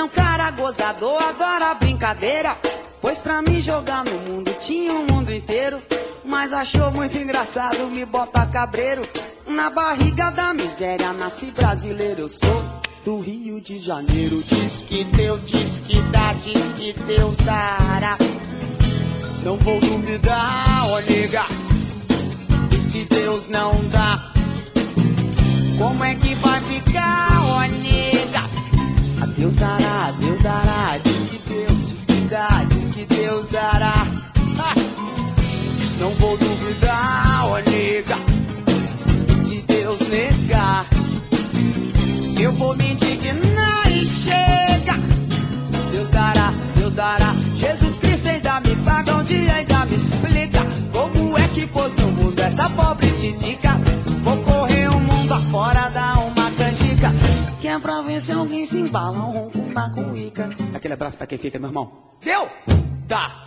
é um cara gozador, adora brincadeira. Pois pra mim jogar no mundo tinha o mundo inteiro. Mas achou muito engraçado me botar cabreiro. Na barriga da miséria nasci brasileiro. Eu sou do Rio de Janeiro. Diz que Deus, diz que dá, diz que Deus dará. Não vou duvidar, ó nega. E se Deus não dá, como é que vai ficar, ó nega? A Deus dará, Deus dará. Diz que Deus, diz que dá, diz que Deus dará. Ha! Não vou duvidar, ó nega. E se Deus negar, eu vou me indignar e chega. Deus dará, Deus dará. Jesus Cristo ainda me paga um dia, ainda me explica como é que pôs no mundo essa pobre titica. Vou correr o mundo afora, dar uma canjica, que é pra ver se alguém se embala, um ronco na cuíca. Aquele abraço pra quem fica, meu irmão. Deu? Dá.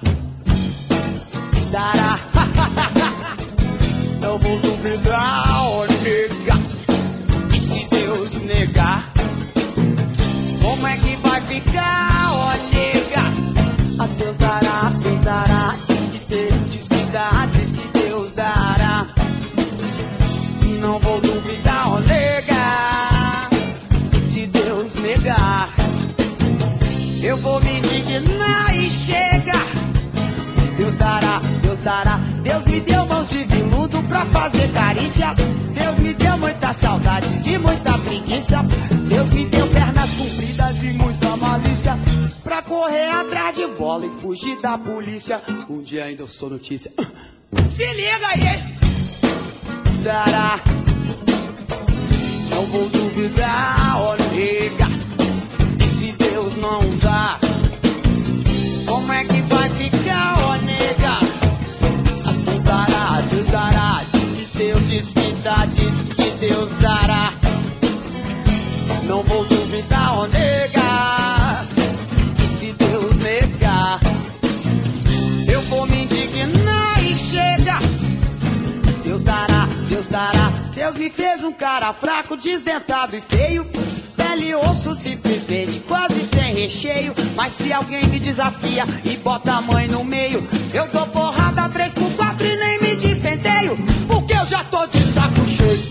Dará. Não vou duvidar, ó nega. E se Deus negar, como é que vai ficar, ó nega? A Deus dará, Deus dará. Diz que Deus, diz que dá, diz que Deus dará. Não vou duvidar, ó nega. E se Deus negar, eu vou me indignar e chega. Deus dará, Deus dará. Deus me deu mãos de veludo pra fazer carícia. Deus me deu muitas saudades e muita preguiça. Deus me deu pernas compridas e muita malícia pra correr atrás de bola e fugir da polícia. Um dia ainda eu sou notícia. Se liga aí. Dará. Não vou duvidar, ó nega. E se Deus não dá, como é que vai ficar, ó nega? A Deus dará, Deus dará. Diz que Deus, diz que dá, diz que Deus dará. Não vou duvidar, ó nega. E se Deus negar, eu vou me indignar e chega. Deus dará, Deus dará. Deus me fez um cara fraco, desdentado e feio, pele e osso simplesmente, quase sem recheio. Mas se alguém me desafia e bota a mãe no meio, eu dou porrada 3x4 e nem me despenteio, porque eu já tô de saco cheio.